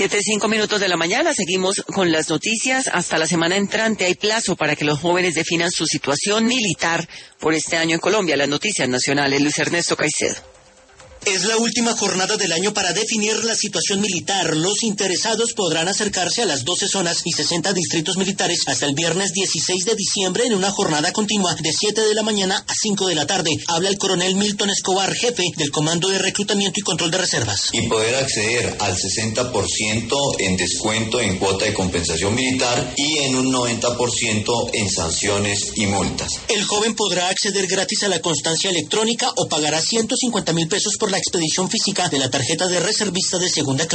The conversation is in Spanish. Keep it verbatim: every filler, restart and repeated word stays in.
Siete, cinco minutos de la mañana, seguimos con las noticias. Hasta la semana entrante hay plazo para que los jóvenes definan su situación militar por este año en Colombia. Las noticias nacionales, Luis Ernesto Caicedo. Es la última jornada del año para definir la situación militar. Los interesados podrán acercarse a las doce zonas y sesenta distritos militares hasta el viernes dieciséis de diciembre en una jornada continua de siete de la mañana a cinco de la tarde. Habla el coronel Milton Escobar, jefe del Comando de Reclutamiento y Control de Reservas. Y poder acceder al sesenta por ciento en descuento en cuota de compensación militar y en un noventa por ciento en sanciones y multas. El joven podrá acceder gratis a la constancia electrónica o pagará ciento cincuenta mil pesos por la expedición física de la tarjeta de reservista de segunda clase.